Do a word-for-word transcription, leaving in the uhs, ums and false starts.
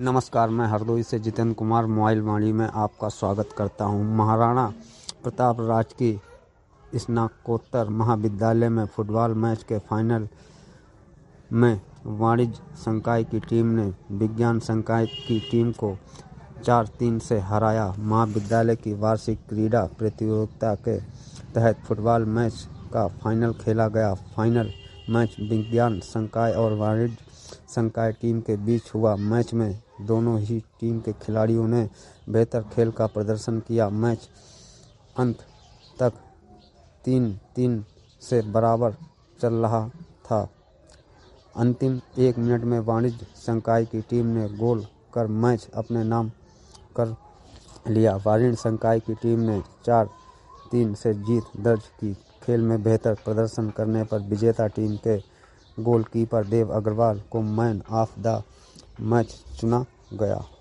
नमस्कार, मैं हरदोई से जितेंद्र कुमार मोबाइल वाणी में आपका स्वागत करता हूं। महाराणा प्रताप राजकीय स्नातकोत्तर महाविद्यालय में फुटबॉल मैच के फाइनल में वाणिज्य संकाय की टीम ने विज्ञान संकाय की टीम को चार तीन से हराया। महाविद्यालय की वार्षिक क्रीड़ा प्रतियोगिता के तहत फुटबॉल मैच का फाइनल खेला गया। फाइनल मैच विज्ञान संकाय और वाणिज्य संकाय टीम के बीच हुआ। मैच में दोनों ही टीम के खिलाड़ियों ने बेहतर खेल का प्रदर्शन किया। मैच अंत तक तीन तीन से बराबर चल रहा था। अंतिम एक मिनट में वाणिज्य संकाय की टीम ने गोल कर मैच अपने नाम कर लिया। वाणिज्य संकाय की टीम ने चार तीन से जीत दर्ज की। खेल में बेहतर प्रदर्शन करने पर विजेता टीम के गोलकीपर देव अग्रवाल को मैन ऑफ द मैच चुना गया।